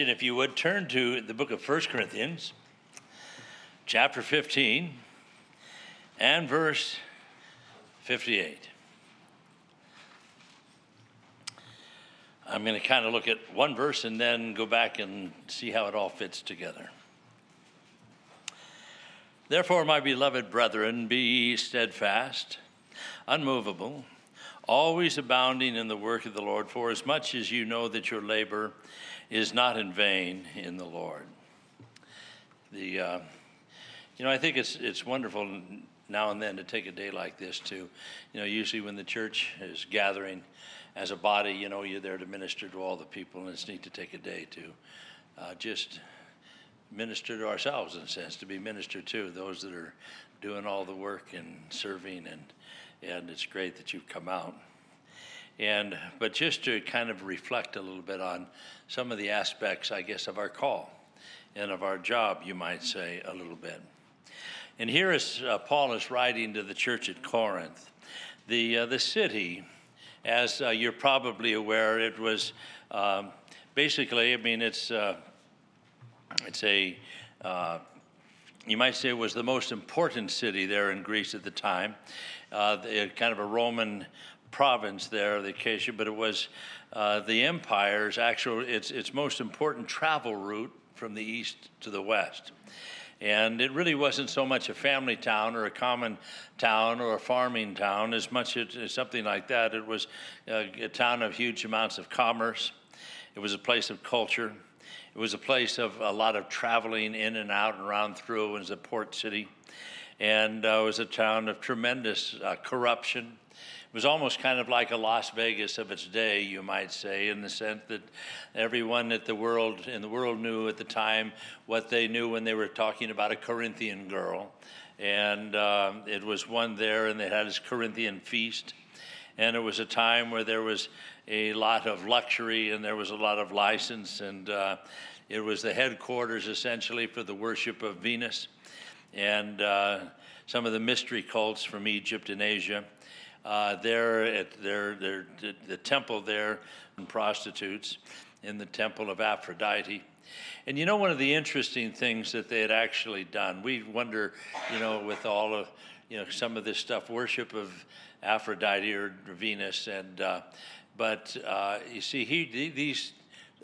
And if you would turn to the book of 1 Corinthians, chapter 15, and verse 58. I'm going to kind of look at one verse and then go back and see how it all fits together. Therefore, my beloved brethren, be ye steadfast, unmovable, always abounding in the work of the Lord, for as much as you know that your labor is not in vain in the Lord. I think it's wonderful now and then to take a day like this to, usually when the church is gathering as a body, you're there to minister to all the people, and it's neat to take a day to just minister to ourselves, in a sense, to be ministered to, those that are doing all the work and serving, and it's great that you've come out. But just to kind of reflect a little bit on some of the aspects, I guess, of our call and of our job, you might say, a little bit. And here is Paul is writing to the church at Corinth. The city, as you're probably aware, it was basically, it's a, you might say it was the most important city there in Greece at the time, kind of a Roman province there, the Acacia, but it was the empire's its most important travel route from the east to the west. And it really wasn't so much a family town or a common town or a farming town as much as something like that. It was a town of huge amounts of commerce. It was a place of culture. It was a place of a lot of traveling in and out and around through. It was a port city. And it was a town of tremendous corruption. It was almost kind of like a Las Vegas of its day, you might say, in the sense that everyone in the world knew at the time what they knew when they were talking about a Corinthian girl. And it was one there, and they had this Corinthian feast. And it was a time where there was a lot of luxury and there was a lot of license. And it was the headquarters, essentially, for the worship of Venus and some of the mystery cults from Egypt and Asia. There at the temple there, and prostitutes in the temple of Aphrodite. And one of the interesting things that they had actually done, we wonder, with all of, some of this stuff, worship of Aphrodite or Venus, and but you see, these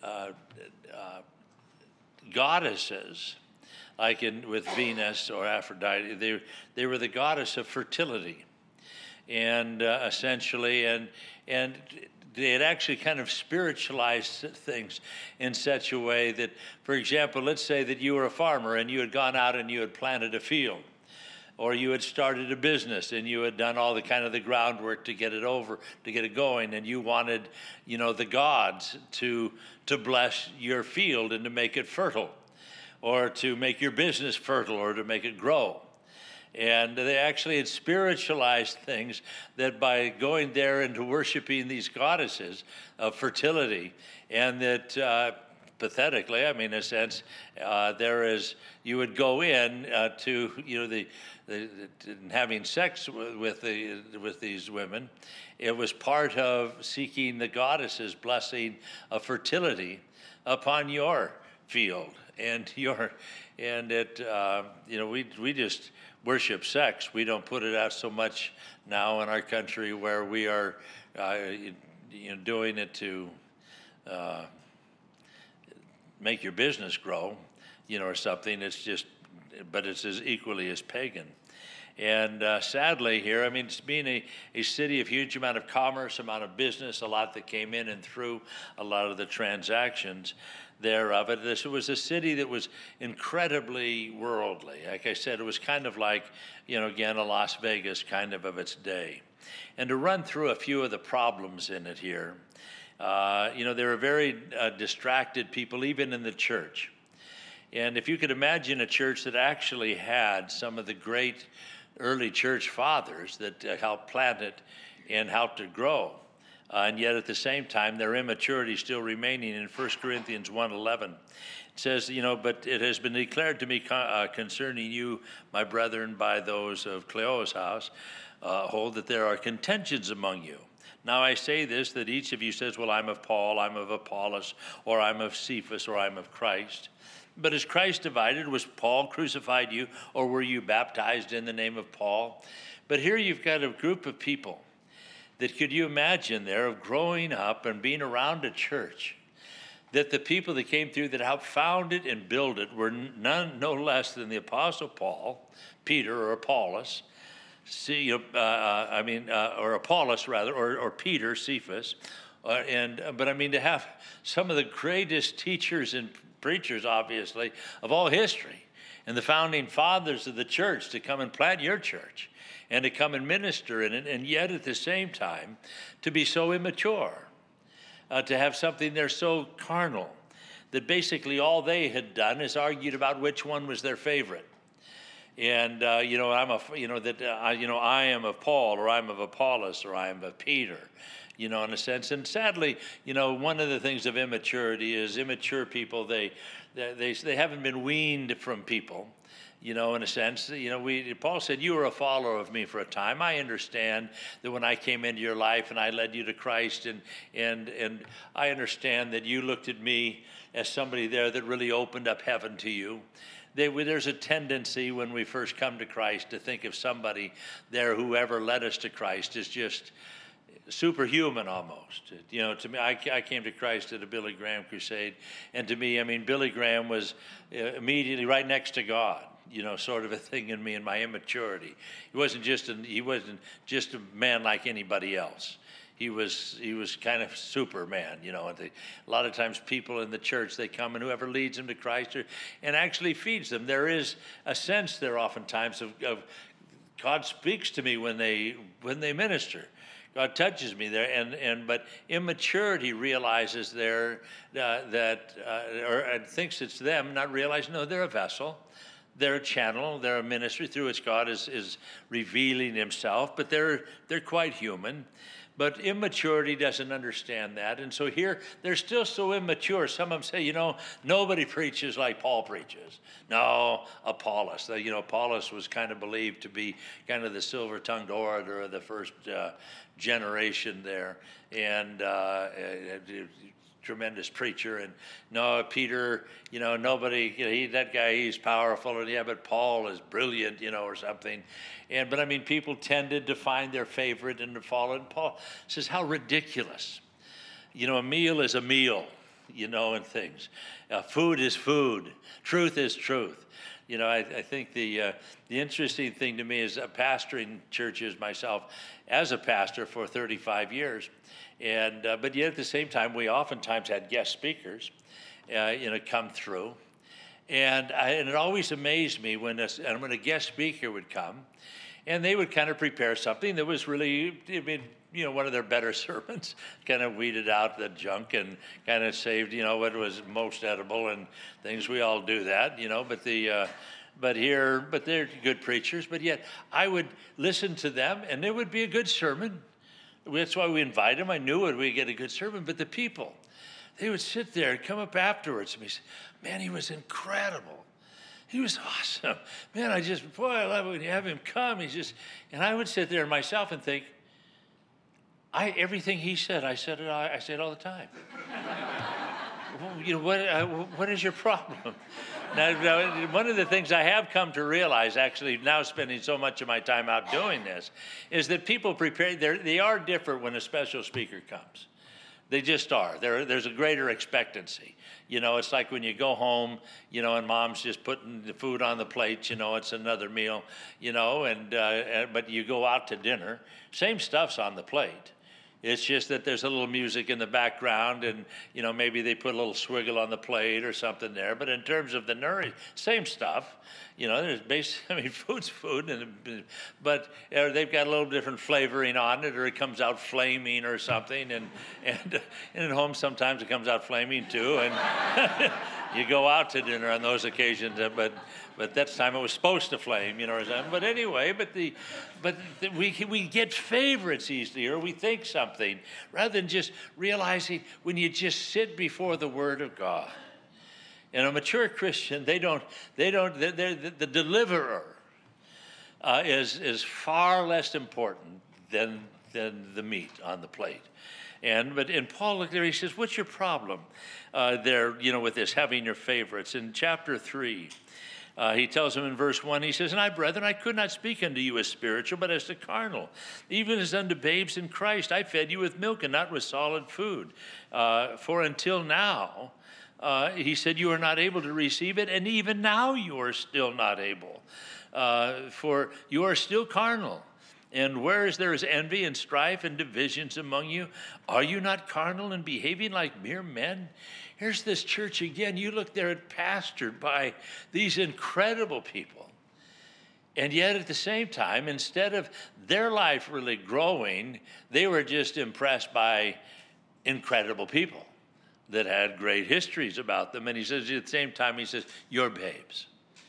goddesses, like with Venus or Aphrodite, they were the goddess of fertility. And essentially, and they had actually kind of spiritualized things in such a way that, for example, let's say that you were a farmer and you had gone out and you had planted a field, or you had started a business and you had done all the groundwork to get it going, and you wanted, the gods to bless your field and to make it fertile, or to make your business fertile, or to make it grow. And they actually had spiritualized things that by going there and to worshiping these goddesses of fertility, and that pathetically, in a sense, you would go in to having sex with these women. It was part of seeking the goddesses' blessing of fertility upon your field we just worship sex. We don't put it out so much now in our country, where we are doing it to make your business grow, or something. But it's as equally as pagan. And sadly here, it's being a city of huge amount of commerce, amount of business, a lot that came in and through a lot of the transactions thereof. This was a city that was incredibly worldly. Like I said, it was kind of like, again, a Las Vegas kind of its day. And to run through a few of the problems in it here, there were very distracted people, even in the church. And if you could imagine a church that actually had some of the great early church fathers that helped plant it and helped it grow, and yet at the same time their immaturity still remaining. In 1 Corinthians 1:11, it says, but it has been declared to me concerning you, my brethren, by those of Cleo's house, hold that there are contentions among you, Now I say this, that each of you says, well, I'm of Paul, I'm of Apollos, or I'm of Cephas, or I'm of Christ. But is Christ divided? Was Paul crucified you, or were you baptized in the name of Paul? But here you've got a group of people that could you imagine there of growing up and being around a church, that the people that came through that helped found it and build it were no less than the Apostle Paul, Peter or Apollos, or Apollos rather, or Peter, Cephas, but I mean to have some of the greatest teachers and preachers, obviously, of all history, and the founding fathers of the church to come and plant your church, and to come and minister in it, and yet at the same time to be so immature. To have something there so carnal that basically all they had done is argued about which one was their favorite. And I am of Paul, or I'm of Apollos, or I am of Peter, in a sense. And sadly, one of the things of immaturity is immature people. They haven't been weaned from people. In a sense, Paul said, you were a follower of me for a time. I understand that when I came into your life and I led you to Christ, and I understand that you looked at me as somebody there that really opened up heaven to you. There's a tendency when we first come to Christ to think of somebody there, whoever led us to Christ, is just superhuman almost. To me, I came to Christ at a Billy Graham crusade, and to me, Billy Graham was immediately right next to God. Sort of a thing in me in my immaturity. He wasn't just a man like anybody else. He was kind of Superman, And a lot of times people in the church, they come and whoever leads them to Christ and actually feeds them. There is a sense there oftentimes of God speaks to me when they minister. God touches me there, but immaturity realizes there or thinks it's them, not realizing no, they're a vessel. They're a channel, they're a ministry through which God is revealing himself, but they're quite human. But immaturity doesn't understand that. And so here, they're still so immature. Some of them say, nobody preaches like Paul preaches. No, Apollos. Apollos was kind of believed to be kind of the silver-tongued orator of the first generation there. And tremendous preacher. And no, Peter, nobody, that guy, he's powerful. And but Paul is brilliant, or something. But people tended to find their favorite and to follow. And Paul says, how ridiculous. A meal is a meal, and things. Food is food. Truth is truth. I think the interesting thing to me is pastoring churches myself as a pastor for 35 years. But yet at the same time, we oftentimes had guest speakers, come through. And it always amazed me when a guest speaker would come, and they would kind of prepare something that was really, one of their better sermons, kind of weeded out the junk and kind of saved, what was most edible and things. We all do that, but they're good preachers. But yet I would listen to them, and it would be a good sermon. That's why we invite them. I knew we'd get a good sermon. But the people, they would sit there and come up afterwards to me and say, man, he was incredible. He was awesome. Man, I love it when you have him come. And I would sit there myself and think, everything he said, I say it all the time. What is your problem? Now, one of the things I have come to realize, actually, now spending so much of my time out doing this, is that people prepare, they are different when a special speaker comes. They just are. There's a greater expectancy. It's like when you go home, and mom's just putting the food on the plate, it's another meal, but you go out to dinner, same stuff's on the plate. It's just that there's a little music in the background, and maybe they put a little swiggle on the plate or something there. But in terms of the nourish, same stuff. There's basically food's food, but they've got a little different flavoring on it, or it comes out flaming or something. And at home sometimes it comes out flaming too. And you go out to dinner on those occasions, but that time it was supposed to flame, or something. But anyway, we get favorites easily, or we think something, rather than just realizing when you just sit before the Word of God. And a mature Christian, the deliverer is far less important than than the meat on the plate. And Paul looked there, he says, what's your problem there, with this, having your favorites? In chapter 3, he tells him in verse 1, he says, and I, brethren, I could not speak unto you as spiritual, but as to carnal, even as unto babes in Christ. I fed you with milk and not with solid food. For until now, he said, you are not able to receive it, and even now you are still not able. For you are still carnal. And whereas there is envy and strife and divisions among you, are you not carnal and behaving like mere men? Here's this church again. You look there at pastored by these incredible people. And yet at the same time, instead of their life really growing, they were just impressed by incredible people that had great histories about them. And he says at the same time, he says, you're babes.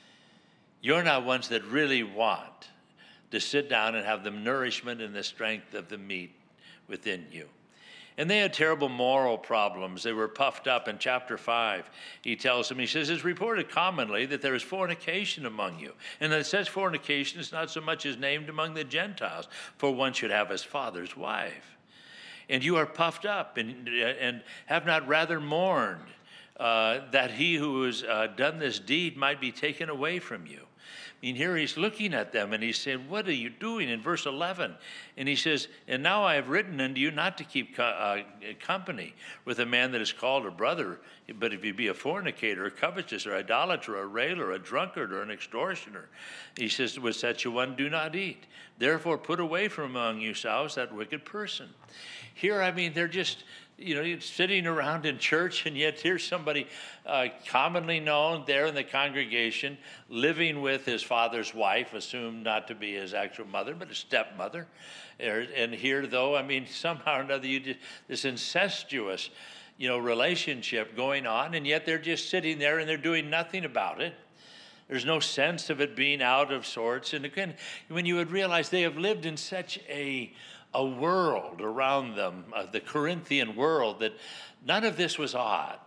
You're not ones that really want to sit down and have the nourishment and the strength of the meat within you. And they had terrible moral problems. They were puffed up. In chapter 5, he tells them, he says, it's reported commonly that there is fornication among you. And it says fornication is not so much as named among the Gentiles, for one should have his father's wife. And you are puffed up and have not rather mourned that he who has done this deed might be taken away from you. I mean, here he's looking at them and he's saying, what are you doing? In verse 11, and he says, and now I have written unto you not to keep company with a man that is called a brother, but if you be a fornicator, a covetous, or idolater, a railer, a drunkard, or an extortioner, he says, with such a one do not eat. Therefore put away from among yourselves that wicked person. Here, I mean, they're just, sitting around in church, and yet here's somebody commonly known there in the congregation, living with his father's wife, assumed not to be his actual mother, but a stepmother. And here, though, I mean, somehow or another, this incestuous, relationship going on, and yet they're just sitting there and they're doing nothing about it. There's no sense of it being out of sorts. And again, when you would realize they have lived in such a world around them, the Corinthian world, that none of this was odd,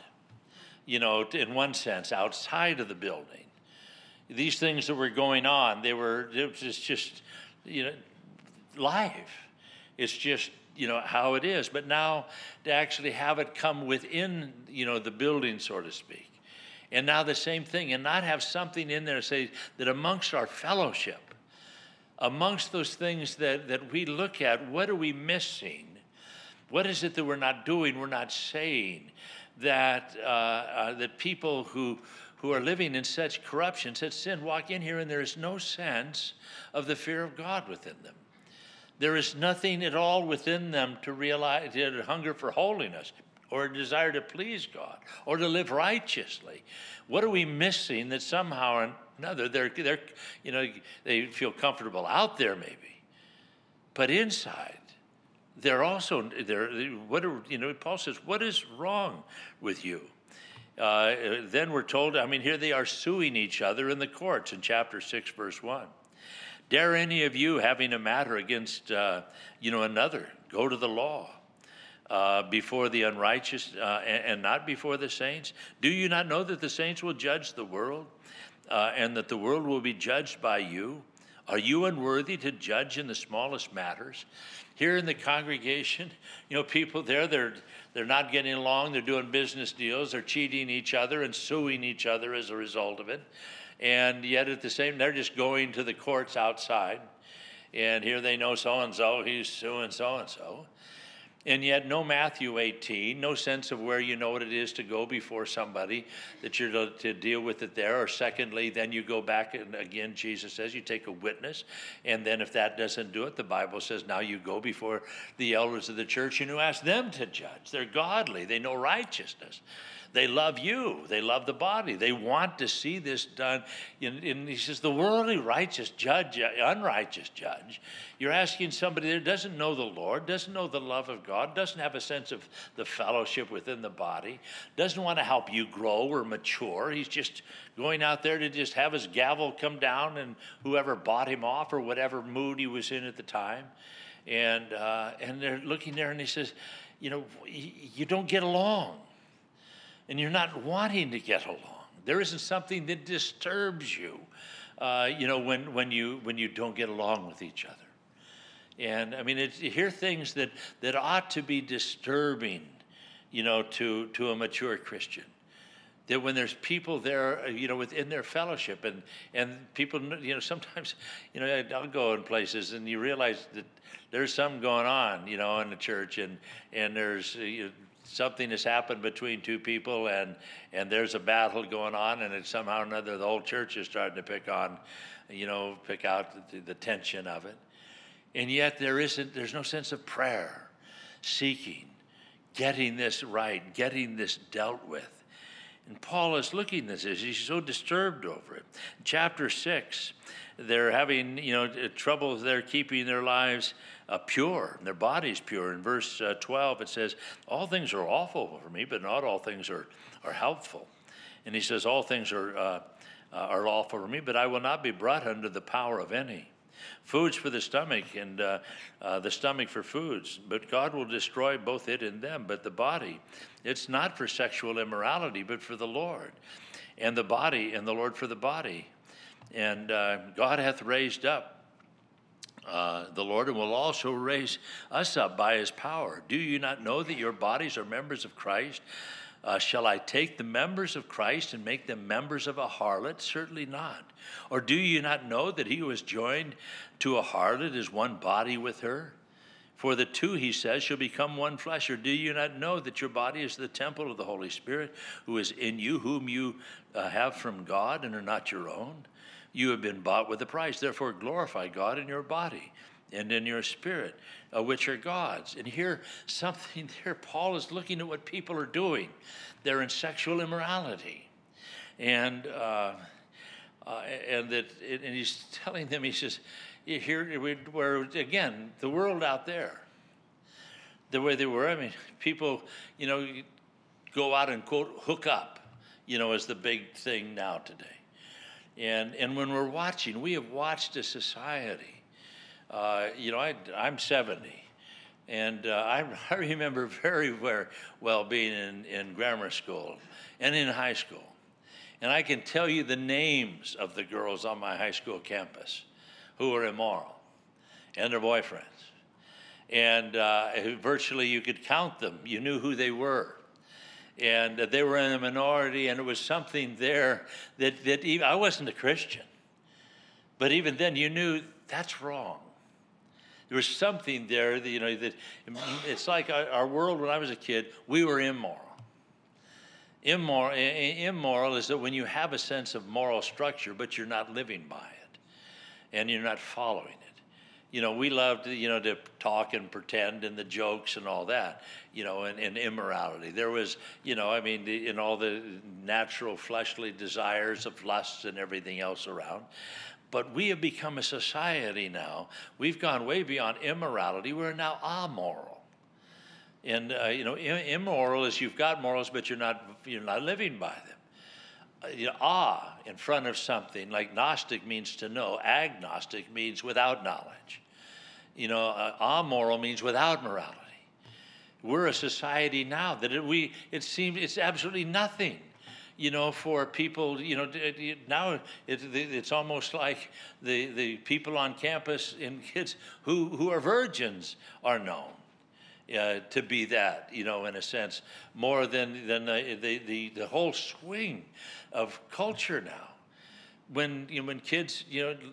in one sense, outside of the building. These things that were going on, it was just life. It's just, how it is. But now to actually have it come within, the building, so to speak. And now the same thing, and not have something in there say that amongst our fellowship, amongst those things that we look at, what are we missing? What is it that we're not doing, we're not saying? That people who are living in such corruption, such sin, walk in here and there is no sense of the fear of God within them. There is nothing at all within them to realize, to hunger for holiness, or a desire to please God, or to live righteously. What are we missing that somehow or another they feel comfortable out there maybe, but inside they're also Paul says, what is wrong with you? Then we're told, here they are suing each other in the courts in chapter 6, verse 1. Dare any of you, having a matter against another, go to the law before the unrighteous and not before the saints? Do you not know that the saints will judge the world, and that the world will be judged by you? Are you unworthy to judge in the smallest matters? Here in the congregation, people there, they're not getting along. They're doing business deals. They're cheating each other and suing each other as a result of it. And yet at the same, they're just going to the courts outside. And here they know so-and-so, he's suing so-and-so. And yet no Matthew 18, no sense of where you know what it is to go before somebody, that you're to deal with it there. Or secondly, then you go back, and again, Jesus says you take a witness. And then if that doesn't do it, the Bible says now you go before the elders of the church and you ask them to judge. They're godly. They know righteousness. They love you. They love the body. They want to see this done. And he says, the worldly righteous judge, unrighteous judge. You're asking somebody that doesn't know the Lord, doesn't know the love of God, doesn't have a sense of the fellowship within the body, doesn't want to help you grow or mature. He's just going out there to just have his gavel come down and whoever bought him off or whatever mood he was in at the time. And they're looking there and he says, you don't get along. And you're not wanting to get along. There isn't something that disturbs you, when you don't get along with each other. And I mean, you hear things that ought to be disturbing, to a mature Christian. That when there's people there, within their fellowship, and people, sometimes, I'll go in places and you realize that there's something going on, in the church, and there's something has happened between two people, and there's a battle going on, and it's somehow or another the whole church is starting to pick out the tension of it, and yet there's no sense of prayer, seeking, getting this right, getting this dealt with. And Paul is looking at this. He's so disturbed over it. Chapter 6, they're having, trouble there keeping their lives pure, their bodies pure. In verse 12, it says, all things are awful for me, but not all things are helpful. And he says, all things are lawful for me, but I will not be brought under the power of any. Foods for the stomach, and the stomach for foods, but God will destroy both it and them. But the body, it's not for sexual immorality, but for the Lord, and the body, and the Lord for the body. And God hath raised up the Lord, and will also raise us up by his power. Do you not know that your bodies are members of Christ? Shall I take the members of Christ and make them members of a harlot? Certainly not. Or do you not know that he who is joined to a harlot is one body with her? For the two, he says, shall become one flesh. Or do you not know that your body is the temple of the Holy Spirit, who is in you, whom you have from God, and are not your own? You have been bought with a price. Therefore glorify God in your body and in your spirit, which are God's. And here, Paul is looking at what people are doing. They're in sexual immorality. And he's telling them, he says, where again, the world out there, the way they were, I mean, people, go out and quote, hook up, is the big thing now today. And when we're watching, we have watched a society. I'm 70, and I remember very well being in grammar school and in high school. And I can tell you the names of the girls on my high school campus who were immoral, and their boyfriends. And virtually you could count them. You knew who they were. And they were in a minority, and it was something there that even, I wasn't a Christian. But even then you knew that's wrong. There was something there that it's like our world when I was a kid, we were immoral. Immoral is that when you have a sense of moral structure, but you're not living by it, and you're not following it. We loved, to talk and pretend and the jokes and all that, and immorality. There was, in all the natural fleshly desires of lusts and everything else around. But we have become a society now. We've gone way beyond immorality. We're now amoral. And immoral is you've got morals, but you're not living by them. In front of something, like Gnostic means to know. Agnostic means without knowledge. Amoral means without morality. We're a society now that it seems it's absolutely nothing. For people, now it's almost like the people on campus and kids who are virgins are known. To be that, in a sense, more than the whole swing of culture now. When kids,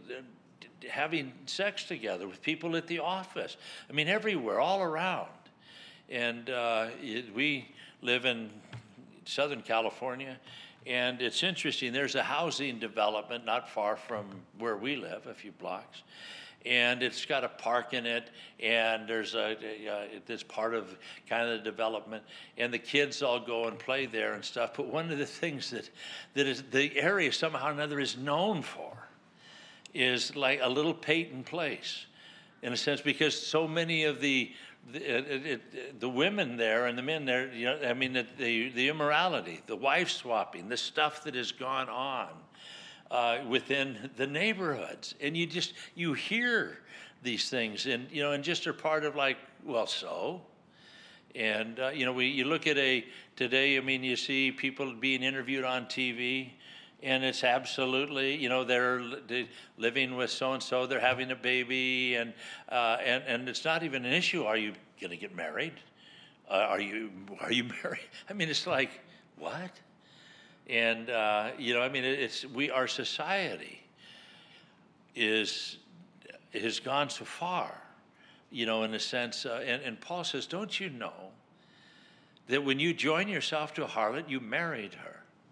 having sex together with people at the office, everywhere, all around. And we live in Southern California, and it's interesting. There's a housing development not far from where we live, a few blocks. And it's got a park in it, and there's it's part of kind of the development, and the kids all go and play there and stuff. But one of the things that is the area somehow or another is known for is like a little Peyton Place, in a sense, because so many of the women there and the men there, the immorality, the wife swapping, the stuff that has gone on. Within the neighborhoods, and you hear these things, and just are part of like, well, so, and you look at today. You see people being interviewed on TV, and it's absolutely, they're living with so and so, they're having a baby, and it's not even an issue. Are you going to get married? Are you married? I mean, it's like, what? And our society has gone so far, in a sense. And Paul says, don't you know that when you join yourself to a harlot, you married her?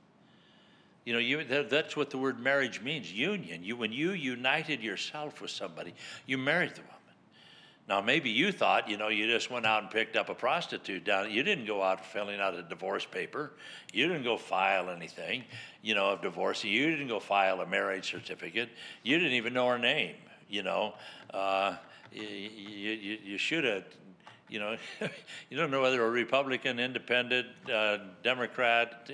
That's what the word marriage means, union. When you united yourself with somebody, you married the woman. Now, maybe you thought, you just went out and picked up a prostitute down. You didn't go out filling out a divorce paper. You didn't go file anything, of divorce. You didn't go file a marriage certificate. You didn't even know her name, You should have, you don't know whether a Republican, Independent, Democrat,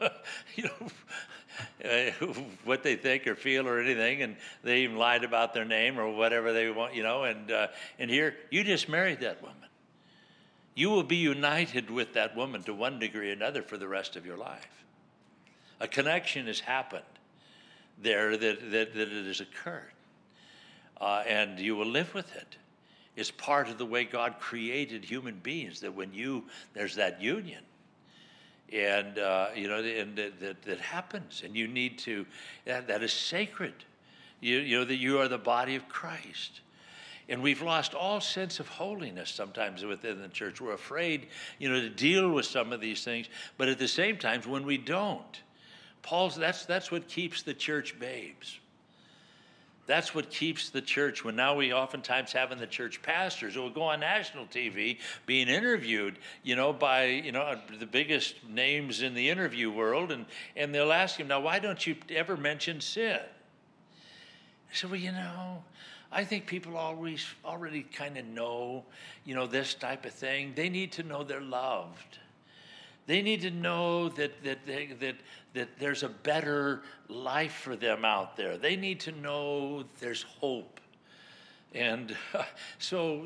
what they think or feel or anything, and they even lied about their name or whatever they want, and here, you just married that woman. You will be united with that woman to one degree or another for the rest of your life. A connection has happened there that it has occurred, and you will live with it. It's part of the way God created human beings, that when there's that union. And that happens, and you need to. That is sacred. That you are the body of Christ, and we've lost all sense of holiness sometimes within the church. We're afraid, to deal with some of these things, but at the same time, when we don't, that's what keeps the church babes. That's what keeps the church. When now we oftentimes have in the church pastors who will go on national TV being interviewed, by, the biggest names in the interview world, and they'll ask him, now, why don't you ever mention sin? I said, well, I think people already kind of know, this type of thing. They need to know they're loved. They need to know that there's a better life for them out there. They need to know there's hope, and so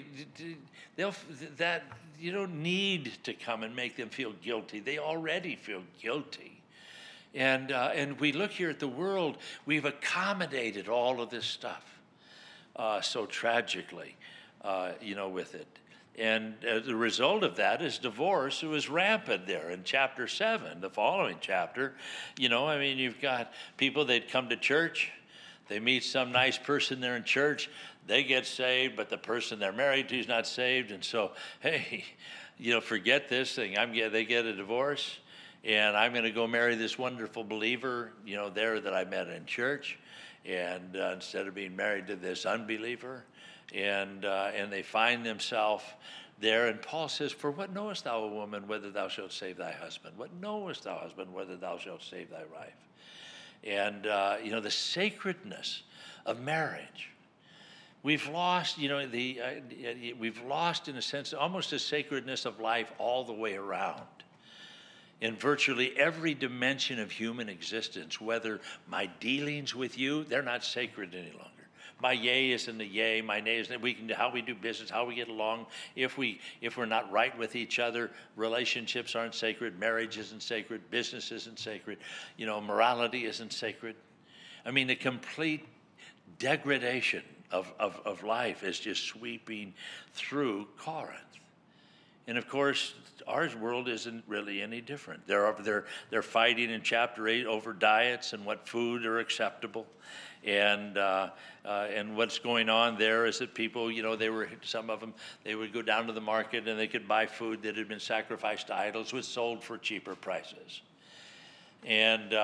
you don't need to come and make them feel guilty. They already feel guilty, and we look here at the world. We've accommodated all of this stuff so tragically, with it. And the result of that is divorce. It was rampant there in chapter 7, the following chapter. You've got people, they'd come to church, they meet some nice person there in church, they get saved, but the person they're married to is not saved. And so, hey, forget this thing. They get a divorce, and I'm going to go marry this wonderful believer, there that I met in church. And instead of being married to this unbeliever, and they find themselves there. And Paul says, for what knowest thou, O woman, whether thou shalt save thy husband? What knowest thou, husband, whether thou shalt save thy wife? And, the sacredness of marriage. We've lost, we've lost, in a sense, almost the sacredness of life all the way around. In virtually every dimension of human existence, whether my dealings with you, they're not sacred any longer. My yea isn't a yea, my nay isn't. How we do business, how we get along. If we're not right with each other, relationships aren't sacred. Marriage isn't sacred. Business isn't sacred. Morality isn't sacred. The complete degradation of life is just sweeping through Corinth. And of course, our world isn't really any different. They're fighting in chapter 8 over diets and what food are acceptable. And what's going on there is that people, some of them, they would go down to the market and they could buy food that had been sacrificed to idols, was sold for cheaper prices. And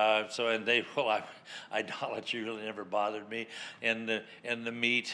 idolatry really never bothered me. And the meat,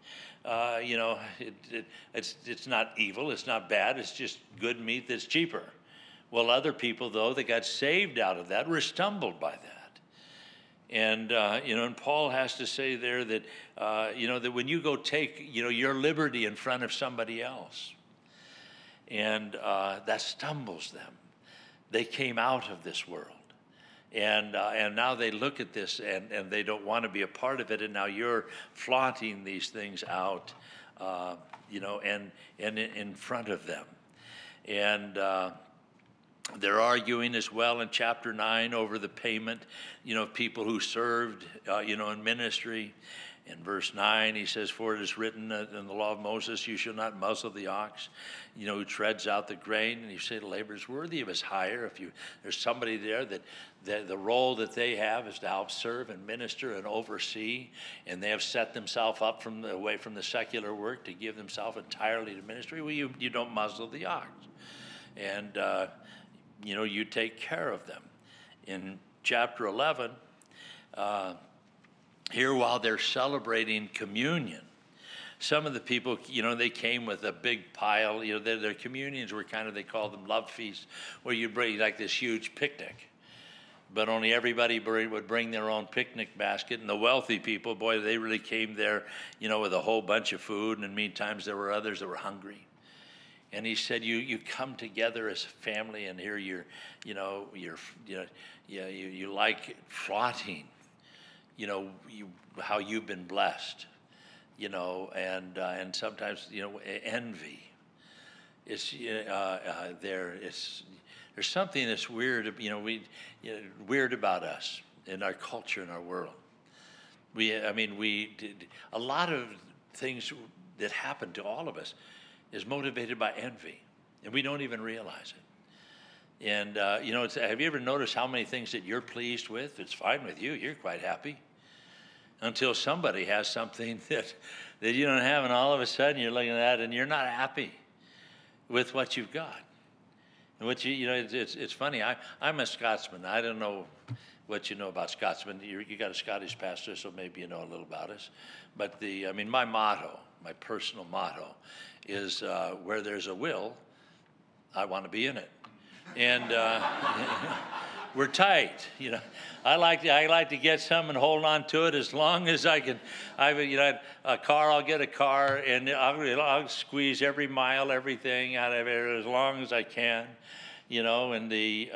it's not evil, it's not bad, it's just good meat that's cheaper. Well, other people, though, that got saved out of that were stumbled by that. And, and Paul has to say there that, that when you go take, your liberty in front of somebody else, and that stumbles them. They came out of this world. And now they look at this and they don't want to be a part of it. And now you're flaunting these things out, and in front of them. And They're arguing as well in chapter 9 over the payment, of people who served, in ministry. In verse 9, he says, "For it is written in the law of Moses, you shall not muzzle the ox, who treads out the grain. And you say the labor is worthy of his hire." If there's somebody there that the role that they have is to help serve and minister and oversee, and they have set themselves up away from the secular work to give themselves entirely to ministry, well, you don't muzzle the ox. And, you take care of them. In chapter 11, here while they're celebrating communion, some of the people, they came with a big pile. Their communions were they called them love feasts, where you bring like this huge picnic. But only everybody would bring their own picnic basket. And the wealthy people, boy, they really came there, with a whole bunch of food. And meantime, there were others that were hungry. And he said, you come together as a family, and here you like flaunting, how you've been blessed, and sometimes, envy. It's there's something that's weird, weird about us in our culture, in our world. A lot of things that happen to all of us is motivated by envy, and we don't even realize it. And, have you ever noticed how many things that you're pleased with? It's fine with you. You're quite happy. Until somebody has something that you don't have, and all of a sudden you're looking at that and you're not happy with what you've got. And it's funny. I'm a Scotsman. I don't know what you know about Scotsmen. You got a Scottish pastor, so maybe you know a little about us. But my motto, my personal motto, is where there's a will, I want to be in it. And we're tight, I like to get some and hold on to it as long as I can. A car, I'll get a car, and I'll squeeze every mile, everything out of it as long as I can, And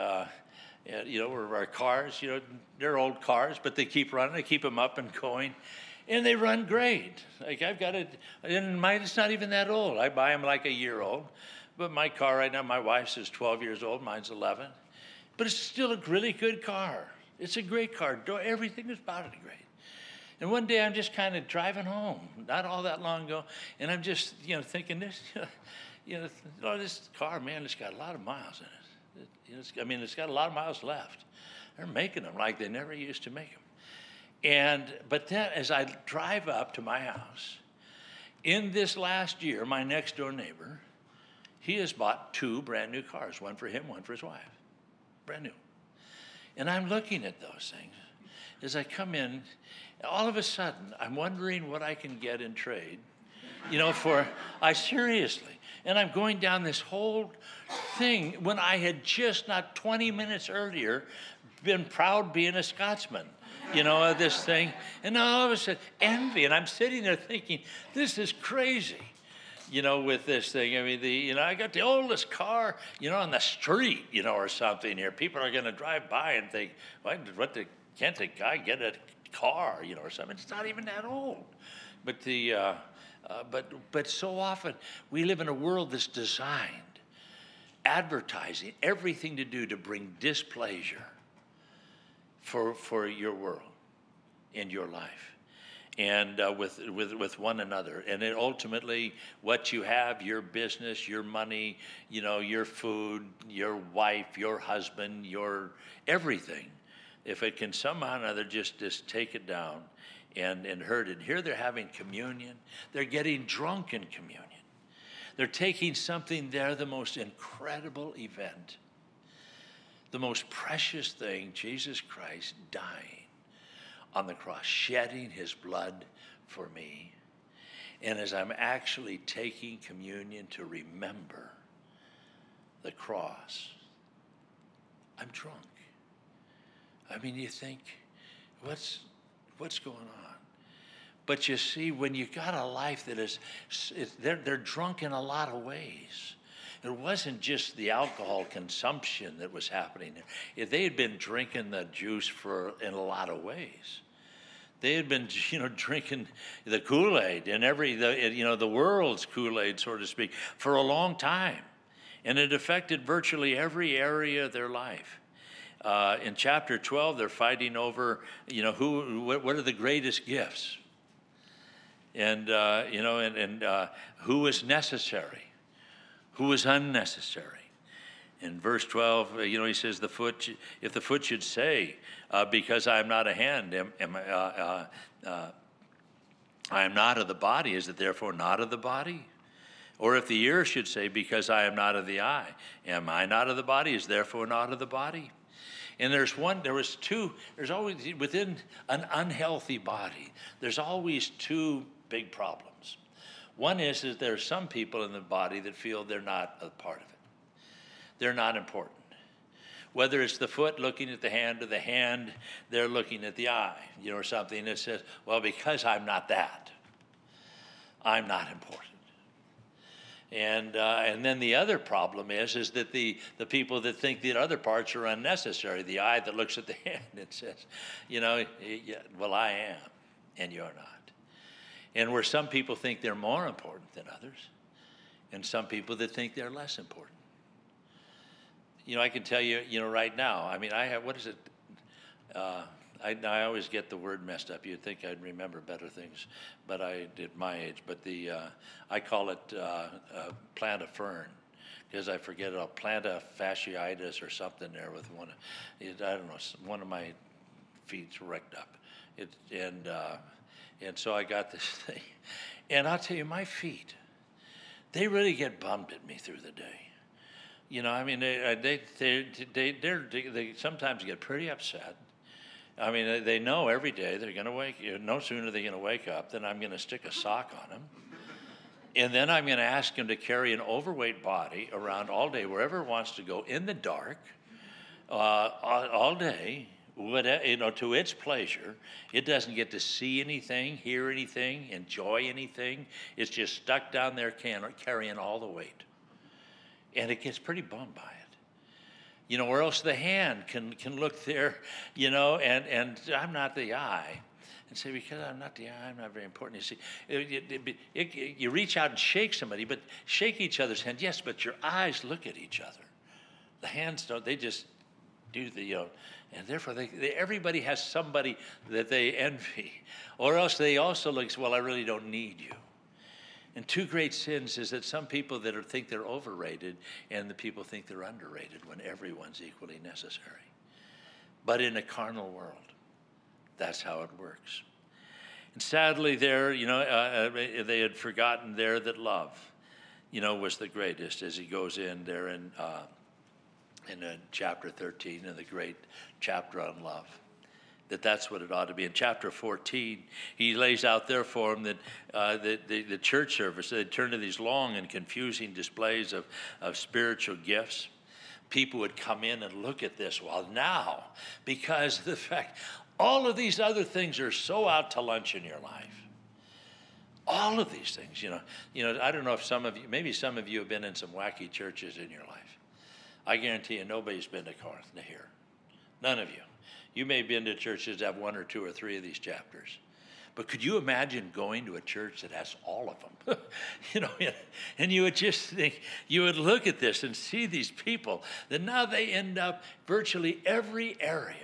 our cars, they're old cars, but they keep running. They keep them up and going, and they run great. Like I've got it, and it's not even that old. I buy them like a year old. But my car right now, my wife's is 12 years old, mine's 11. But it's still a really good car. It's a great car. Everything about it is great. And one day I'm just kind of driving home, not all that long ago, and I'm just, thinking this, this car, man, it's got a lot of miles in it. It's got a lot of miles left. They're making them like they never used to make them. But then as I drive up to my house, in this last year, my next door neighbor, he has bought 2 brand new cars, one for him, one for his wife. Brand new. And I'm looking at those things. As I come in, all of a sudden, I'm wondering what I can get in trade, seriously. And I'm going down this whole thing when I had just not 20 minutes earlier been proud being a Scotsman, of this thing. And now all of a sudden, envy. And I'm sitting there thinking, this is crazy. With this thing, I got the oldest car, on the street, or something here. People are going to drive by and think, can't the guy get a car, or something? It's not even that old. But but so often we live in a world that's designed, advertising, everything to do to bring displeasure for your world and your life. And with one another. And then ultimately, what you have, your business, your money, your food, your wife, your husband, your everything, if it can somehow or another just take it down and hurt it. Here they're having communion. They're getting drunk in communion. They're taking something there, the most incredible event, the most precious thing, Jesus Christ dying on the cross, shedding his blood for me. And as I'm actually taking communion to remember the cross, I'm drunk. You think, what's going on? But you see, when you got a life that they're drunk in a lot of ways. It wasn't just the alcohol consumption that was happening. They had been drinking the juice in a lot of ways. They had been, drinking the Kool-Aid and the world's Kool-Aid, so to speak, for a long time. And it affected virtually every area of their life. In chapter 12, they're fighting over, what are the greatest gifts? And, who was necessary? Who was unnecessary? In verse 12, he says, if the foot should say, because I am not a hand, I am not of the body, is it therefore not of the body? Or if the ear should say, because I am not of the eye, am I not of the body, is therefore not of the body? And there's always, within an unhealthy body, there's always two big problems. One is there's some people in the body that feel they're not a part of it. They're not important. Whether it's the foot looking at the hand or the hand, they're looking at the eye, or something that says, well, because I'm not that, I'm not important. And then the other problem is that the people that think the other parts are unnecessary, the eye that looks at the hand and says, well, I am, and you're not. And where some people think they're more important than others, and some people that think they're less important. I can tell you, right now, I have, what is it? I always get the word messed up. You'd think I'd remember better things, but I did my age. But I call it plantar fern, because I forget it. Plantar fasciitis or something there with one. I don't know. One of my feet's wrecked up. And so I got this thing, and I'll tell you, my feet, they really get bummed at me through the day. They sometimes get pretty upset. They know every day they're going to no sooner they're going to wake up than I'm going to stick a sock on them. And then I'm going to ask them to carry an overweight body around all day, wherever it wants to go, in the dark, all day, to its pleasure. It doesn't get to see anything, hear anything, enjoy anything. It's just stuck down there carrying all the weight. And it gets pretty bummed by it. Or else the hand can look there, and I'm not the eye. And say, because I'm not the eye, I'm not very important. You see, you reach out and shake somebody, but shake each other's hand, yes, but your eyes look at each other. The hands don't, they just do and therefore everybody has somebody that they envy. Or else they also look, well, I really don't need you. And two great sins is that some people think they're overrated, and the people think they're underrated when everyone's equally necessary. But in a carnal world, that's how it works. And sadly, they had forgotten there that love, was the greatest, as he goes in there in chapter 13, in the great chapter on love. That's what it ought to be. In chapter 14, he lays out there for them that the church service, they turn to these long and confusing displays of spiritual gifts. People would come in and look at this. Well, now, because of the fact, all of these other things are so out to lunch in your life. All of these things, I don't know if maybe some of you have been in some wacky churches in your life. I guarantee you nobody's been to Corinth here. None of you. You may have been to churches that have one or two or three of these chapters. But could you imagine going to a church that has all of them? And you would just think, you would look at this and see these people, that now they end up virtually every area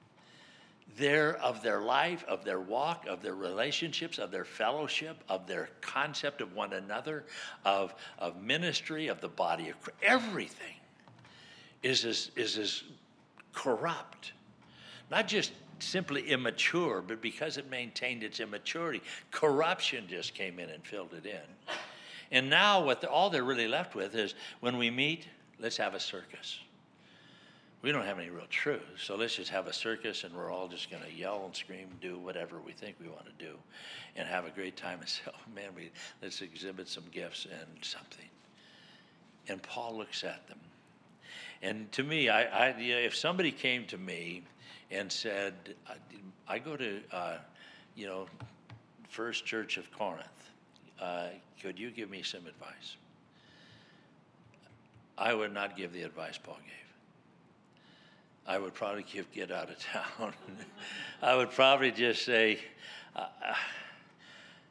there of their life, of their walk, of their relationships, of their fellowship, of their concept of one another, of ministry, of the body of Christ. Everything is as corrupt. Not just simply immature, but because it maintained its immaturity, corruption just came in and filled it in. And now all they're really left with is, when we meet, let's have a circus. We don't have any real truth, so let's just have a circus, and we're all just going to yell and scream, do whatever we think we want to do, and have a great time and say, oh man, let's exhibit some gifts and something. And Paul looks at them. And to me, if somebody came to me and said, I go to, First Church of Corinth, could you give me some advice? I would not give the advice Paul gave. I would probably get out of town. I would probably just say,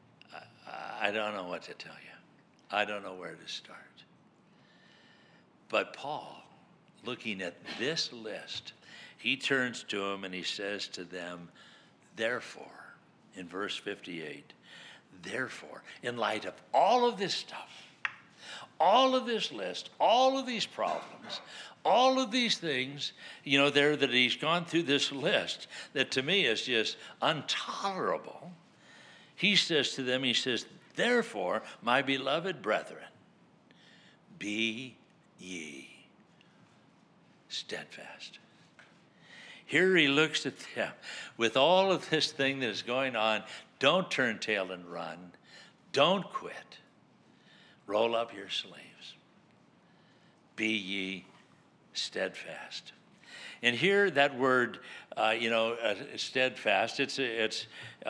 I don't know what to tell you. I don't know where to start. But Paul, looking at this list, he turns to them and he says to them, therefore, in verse 58, therefore, in light of all of this stuff, all of this list, all of these problems, all of these things, there that he's gone through this list that to me is just intolerable. He says to them, he says, therefore, my beloved brethren, be ye steadfast. Here he looks at them with all of this thing that is going on. Don't turn tail and run. Don't quit. Roll up your sleeves. Be ye steadfast. And here that word, steadfast, it's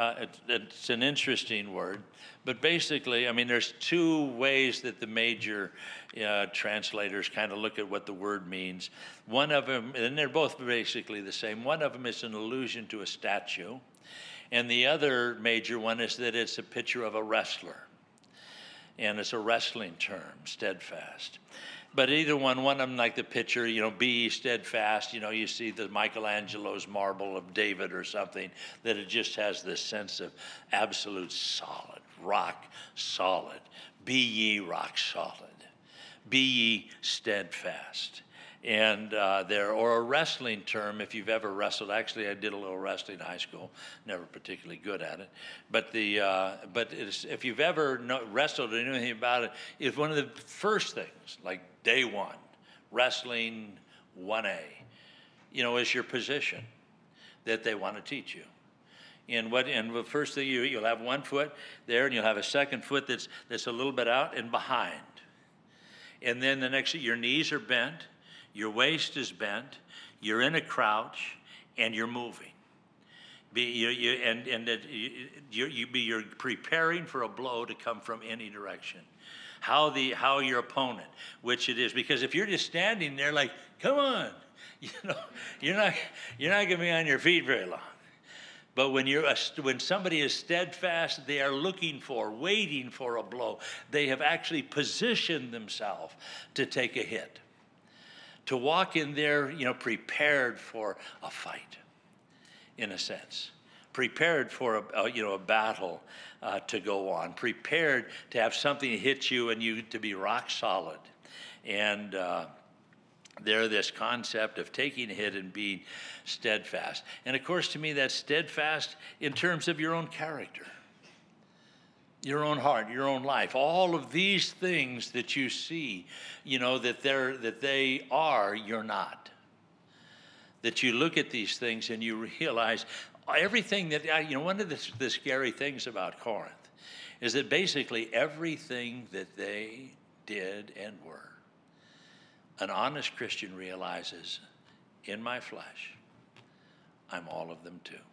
an interesting word. But basically, there's two ways that the major translators kind of look at what the word means. One of them, and they're both basically the same. One of them is an allusion to a statue. And the other major one is that it's a picture of a wrestler. And it's a wrestling term, steadfast. But either one of them, like the picture, be ye steadfast, you see the Michelangelo's marble of David or something, that it just has this sense of absolute solid, rock solid. Be ye rock solid. Be ye steadfast. And or a wrestling term, if you've ever wrestled. Actually, I did a little wrestling in high school. Never particularly good at it. But if you've ever wrestled or knew anything about it, it's one of the first things, like day one, wrestling 1A, is your position that they want to teach you. And the first thing you'll have one foot there, and you'll have a second foot that's a little bit out and behind. And then the next, your knees are bent. Your waist is bent, you're in a crouch, and you're moving. You're preparing for a blow to come from any direction. How your opponent, which it is, because if you're just standing there like, come on, you're not going to be on your feet very long. But when somebody is steadfast, they are waiting for a blow. They have actually positioned themselves to take a hit. To walk in there, prepared for a fight, in a sense. Prepared for a battle to go on. Prepared to have something hit you and you to be rock solid. And this concept of taking a hit and being steadfast. And of course, to me, that's steadfast in terms of your own character. Your own heart, your own life, all of these things that you see, that they are, you're not. That you look at these things and you realize everything that, one of the scary things about Corinth is that basically everything that they did and were, an honest Christian realizes, in my flesh, I'm all of them too.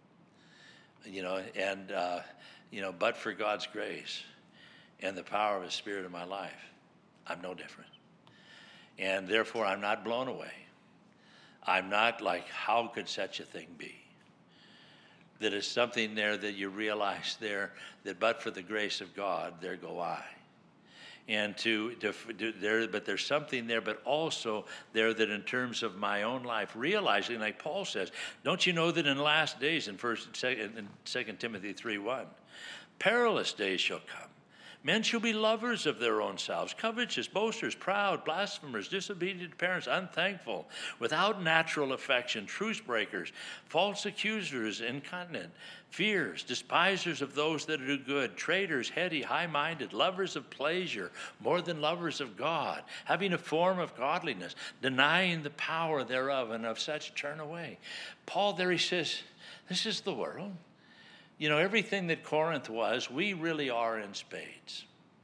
But for God's grace and the power of His Spirit in my life, I'm no different. And therefore, I'm not blown away. I'm not like, how could such a thing be? That is something there that you realize there, that but for the grace of God, there go I. And but there's something there, but also there that in terms of my own life, realizing, like Paul says, don't you know that in last days, in 2 Timothy 3:1, perilous days shall come. Men shall be lovers of their own selves, covetous, boasters, proud, blasphemers, disobedient to parents, unthankful, without natural affection, truce breakers, false accusers, incontinent, fears, despisers of those that do good, traitors, heady, high-minded, lovers of pleasure more than lovers of God, having a form of godliness, denying the power thereof, and of such turn away. Paul there, he says, this is the world. Everything that Corinth was, we really are in spades.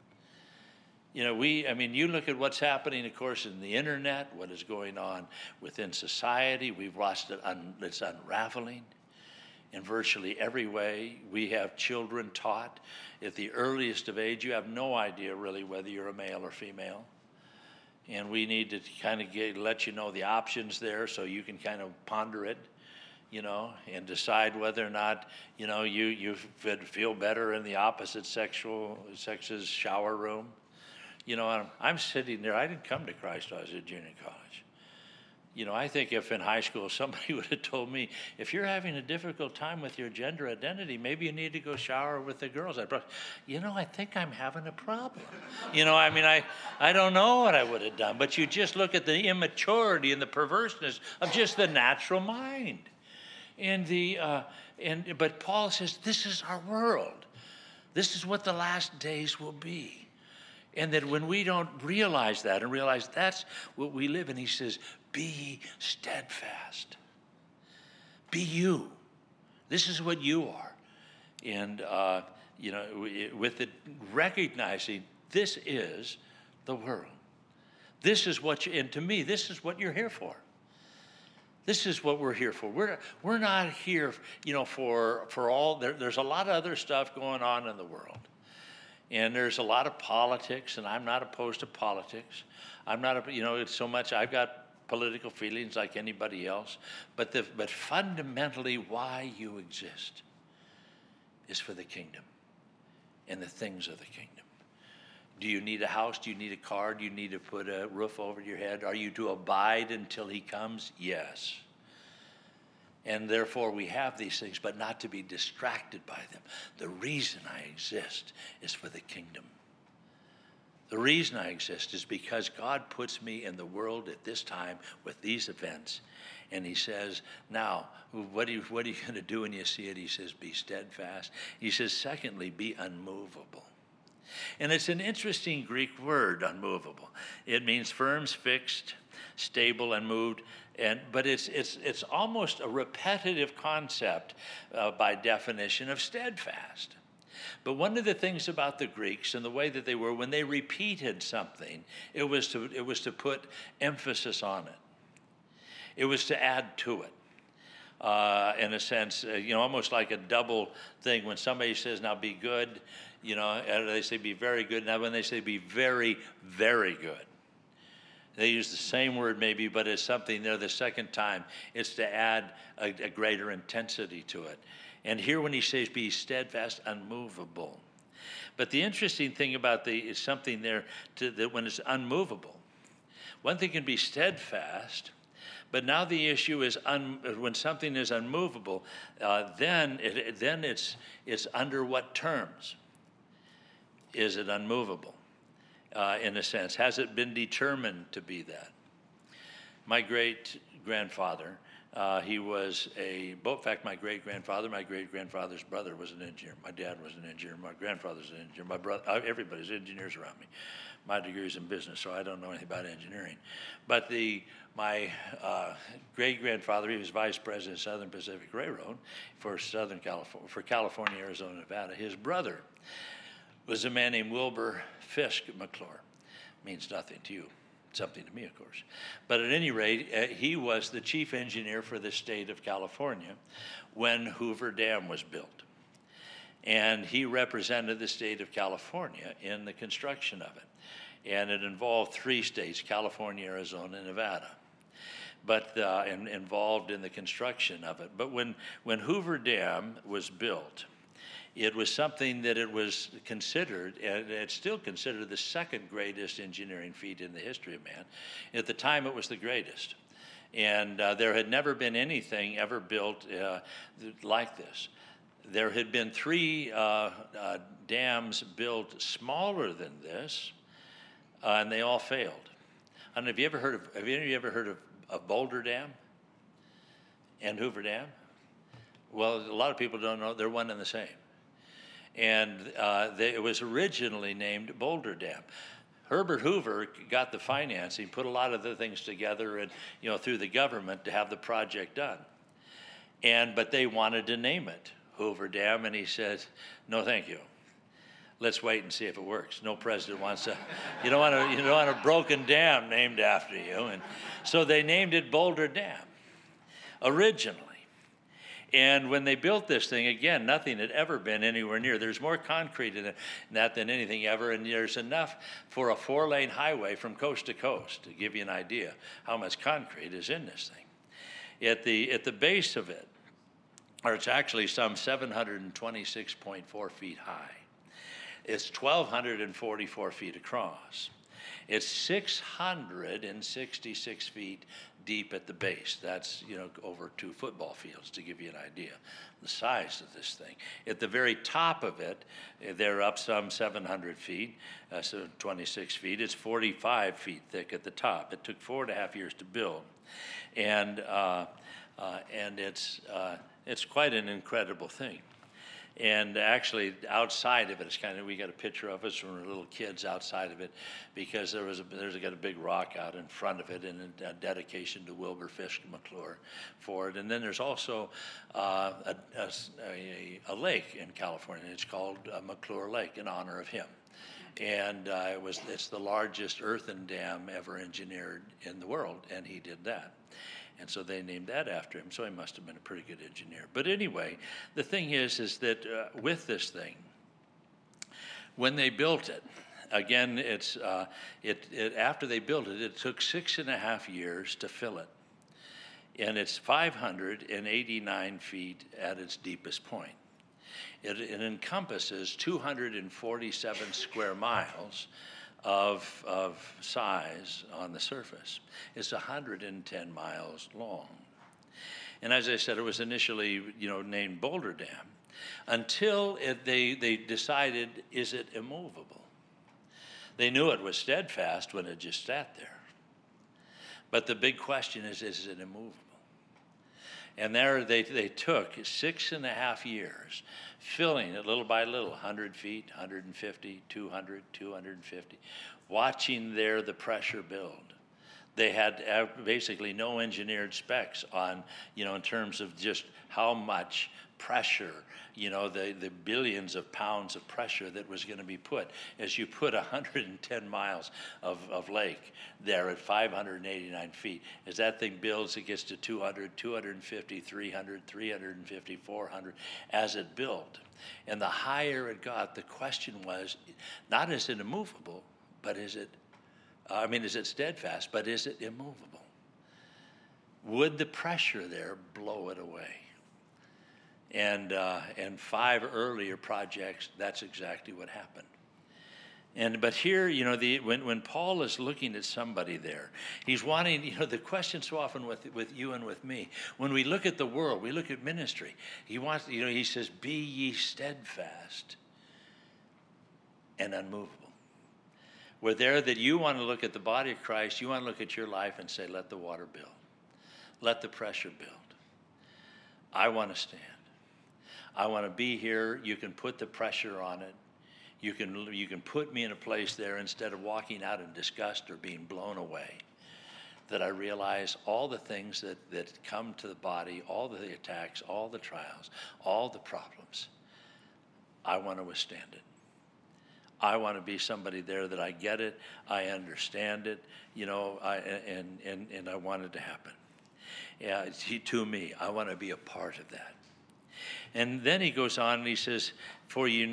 You look at what's happening, of course, in the internet, what is going on within society. We've watched it, it's unraveling in virtually every way. We have children taught at the earliest of age. You have no idea really whether you're a male or female. And we need to kind of let you know the options there so you can kind of ponder it. And decide whether or not, you feel better in the opposite sex's shower room. You know, I'm sitting there. I didn't come to Christ when I was at junior college. You know, I think if in high school somebody would have told me, if you're having a difficult time with your gender identity, maybe you need to go shower with the girls. I'd probably, you know, I think I'm having a problem. You know, I mean, I don't know what I would have done. But you just look at the immaturity and the perverseness of just the natural mind. And but Paul says, this is our world. This is what the last days will be. And that when we don't realize that and realize that's what we live in, he says, be steadfast. Be you. This is what you are. And, you know, with it recognizing this is the world. This is what and to me, this is what you're here for. This is what we're here for. We're not here, you know, for all, there's a lot of other stuff going on in the world. And there's a lot of politics, and I'm not opposed to politics. I'm not, you know, it's so much, I've got political feelings like anybody else. But fundamentally, why you exist is for the kingdom and the things of the kingdom. Do you need a house? Do you need a car? Do you need to put a roof over your head? Are you to abide until he comes? Yes. And therefore we have these things, but not to be distracted by them. The reason I exist is for the kingdom. The reason I exist is because God puts me in the world at this time with these events. And he says, now, what are you going to do when you see it? He says, be steadfast. He says, secondly, be unmovable. And it's an interesting Greek word, unmovable. It means firm, fixed, stable, unmoved. But it's almost a repetitive concept by definition of steadfast. But one of the things about the Greeks and the way that they were, when they repeated something, it was to put emphasis on it. It was to add to it. In a sense, you know, almost like a double thing. When somebody says, now be good, you know, they say be very good. Now when they say be very, very good, they use the same word maybe, but it's something there the second time. It's to add a greater intensity to it. And here when he says be steadfast, unmovable. But the interesting thing about is something there that when it's unmovable. One thing can be steadfast, but now the issue is when something is unmovable, then it's under what terms is it unmovable? In a sense, has it been determined to be that? My great-grandfather, he was in fact, my great-grandfather's brother was an engineer. My dad was an engineer. My grandfather's an engineer. My brother, everybody's engineers around me. My degree's in business, so I don't know anything about engineering. But my great-grandfather, he was vice president of Southern Pacific Railroad for California, Arizona, Nevada. His brother was a man named Wilbur Fisk McClure. Means nothing to you. Something to me, of course. But at any rate, he was the chief engineer for the state of California when Hoover Dam was built. And he represented the state of California in the construction of it. And it involved 3 states, California, Arizona, and Nevada, but involved in the construction of it. But when Hoover Dam was built, it was something that it was considered, and it's still considered the second greatest engineering feat in the history of man. At the time, it was the greatest. And there had never been anything ever built like this. There had been 3 dams built smaller than this, and they all failed. I don't know, have any of you ever heard of Boulder Dam and Hoover Dam? Well, a lot of people don't know. They're one and the same. And it was originally named Boulder Dam. Herbert Hoover got the financing, put a lot of the things together, and through the government to have the project done. But they wanted to name it Hoover Dam, and he said, "No, thank you. Let's wait and see if it works." No president wants to. You don't want a broken dam named after you, and so they named it Boulder Dam originally. And when they built this thing, again, nothing had ever been anywhere near. There's more concrete in that than anything ever, and there's enough for a 4-lane highway from coast to coast, to give you an idea how much concrete is in this thing. At the base of it, or it's actually some 726.4 feet high. It's 1,244 feet across. It's 666 feet deep at the base. That's, over 2 football fields, to give you an idea the size of this thing. At the very top of it, they're up some 700 feet, so 26 feet. It's 45 feet thick at the top. It took 4.5 years to build, and it's quite an incredible thing. And actually, outside of it, it's we got a picture of us when we were little kids outside of it, because there's got a big rock out in front of it, and a dedication to Wilbur Fisk McClure for it. And then there's also a lake in California. It's called McClure Lake in honor of him. And it's the largest earthen dam ever engineered in the world, and he did that. And so they named that after him, so he must have been a pretty good engineer. But anyway, the thing is that with this thing, when they built it, again, after they built it, it took 6.5 years to fill it. And it's 589 feet at its deepest point. It encompasses 247 square miles of size on the surface. It's 110 miles long. And as I said, it was initially, named Boulder Dam, until they decided, is it immovable? They knew it was steadfast when it just sat there. But the big question is it immovable? And there they took 6.5 years, filling it little by little, 100 feet, 150, 200, 250, watching there the pressure build. They had basically no engineered specs on, in terms of just how much pressure, the billions of pounds of pressure that was going to be put as you put 110 miles of lake there at 589 feet. As that thing builds, it gets to 200, 250, 300, 350, 400 as it built. And the higher it got, the question was, not is it immovable, but is it steadfast, but is it immovable? Would the pressure there blow it away? And 5 earlier projects, that's exactly what happened. But here, when Paul is looking at somebody there, he's wanting, the question so often with you and with me, when we look at the world, we look at ministry, he wants, he says, be ye steadfast and unmovable. We're there that you want to look at the body of Christ, you want to look at your life and say, let the water build. Let the pressure build. I want to stand. I want to be here. You can put the pressure on it. You can put me in a place there instead of walking out in disgust or being blown away. That I realize all the things that come to the body, all the attacks, all the trials, all the problems. I want to withstand it. I want to be somebody there that I get it, I understand it, and I want it to happen. Yeah, to me, I want to be a part of that. And then he goes on and he says, for he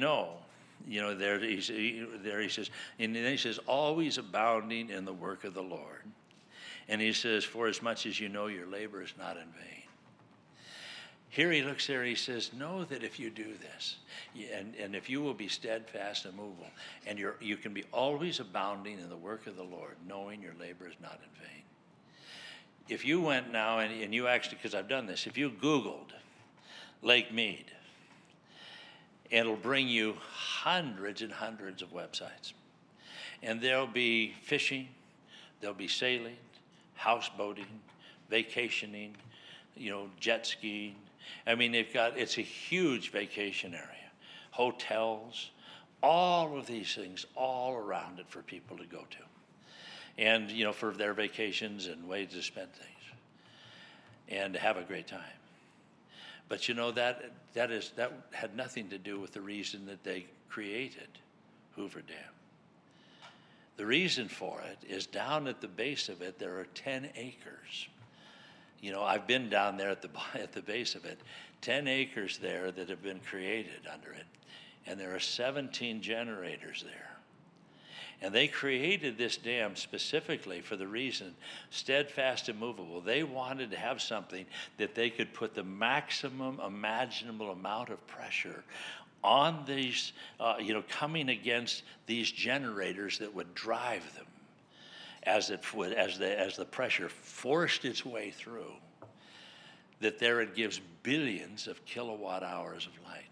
says, and then he says, always abounding in the work of the Lord. And he says, for as much as you know your labor is not in vain. Here he looks there, he says, know that if you do this, and if you will be steadfast and immovable, and you can be always abounding in the work of the Lord, knowing your labor is not in vain. If you went now, and you actually, because I've done this, if you Googled Lake Mead, it'll bring you hundreds and hundreds of websites. And there'll be fishing, there'll be sailing, houseboating, vacationing, jet skiing. I mean, it's a huge vacation area. Hotels, all of these things all around it for people to go to. And, for their vacations and ways to spend things. And to have a great time. But that had nothing to do with the reason that they created Hoover Dam. The reason for it is down at the base of it, there are 10 acres. I've been down there at the base of it, 10 acres there that have been created under it. And there are 17 generators there. And they created this dam specifically for the reason, steadfast and movable. They wanted to have something that they could put the maximum imaginable amount of pressure on these, coming against these generators that would drive them as the pressure forced its way through, that there it gives billions of kilowatt hours of light.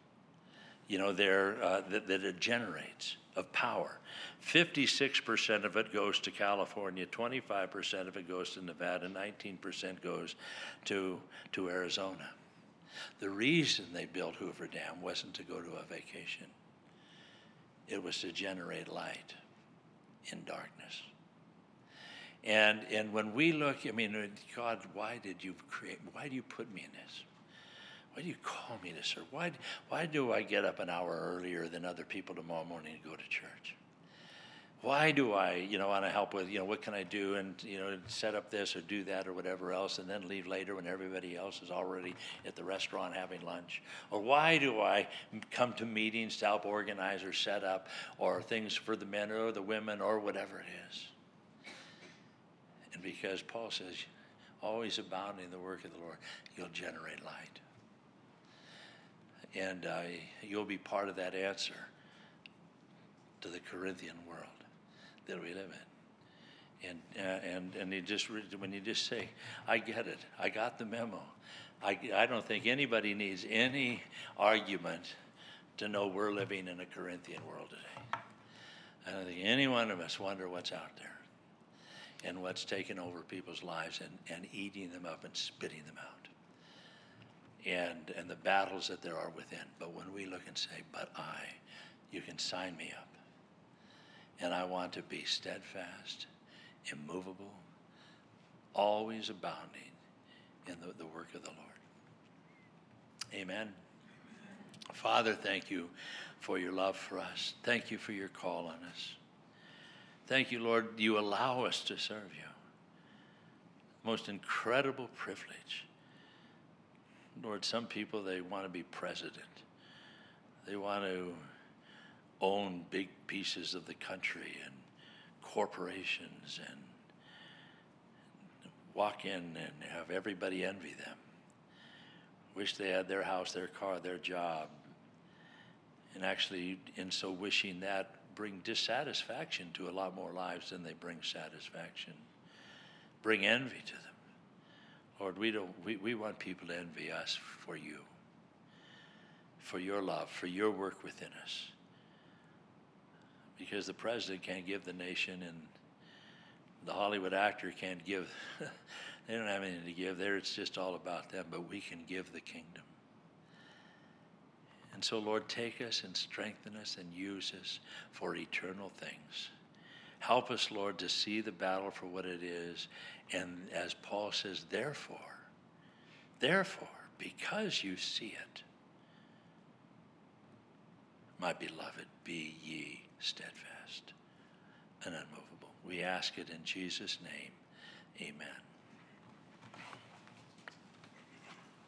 That it generates of power. 56% of it goes to California, 25% of it goes to Nevada, 19% goes to Arizona. The reason they built Hoover Dam wasn't to go to a vacation. It was to generate light in darkness. And when we look, God, why do you put me in this? Why do you call me to serve? Why do I get up an hour earlier than other people tomorrow morning to go to church? Why do I, want to help with, what can I do and, set up this or do that or whatever else and then leave later when everybody else is already at the restaurant having lunch? Or why do I come to meetings to help organize or set up or things for the men or the women or whatever it is? And because Paul says, always abounding in the work of the Lord, you'll generate light. And you'll be part of that answer to the Corinthian world that we live in. And when you just say, I get it, I got the memo. I don't think anybody needs any argument to know we're living in a Corinthian world today. I don't think any one of us wonder what's out there and what's taken over people's lives and eating them up and spitting them out. And the battles that there are within. But when we look and say, you can sign me up. And I want to be steadfast, immovable, always abounding in the work of the Lord. Amen. Father, thank you for your love for us. Thank you for your call on us. Thank you, Lord, you allow us to serve you. Most incredible privilege. Lord, some people, they want to be president. They want to own big pieces of the country and corporations and walk in and have everybody envy them. Wish they had their house, their car, their job. And actually, in so wishing that, bring dissatisfaction to a lot more lives than they bring satisfaction. Bring envy to them. Lord, we want people to envy us for you, for your love, for your work within us. Because the president can't give the nation and the Hollywood actor can't give, they don't have anything to give there. It's just all about them, but we can give the kingdom. And so, Lord, take us and strengthen us and use us for eternal things. Help us, Lord, to see the battle for what it is. And as Paul says, therefore, because you see it, my beloved, be ye steadfast and unmovable. We ask it in Jesus' name. Amen.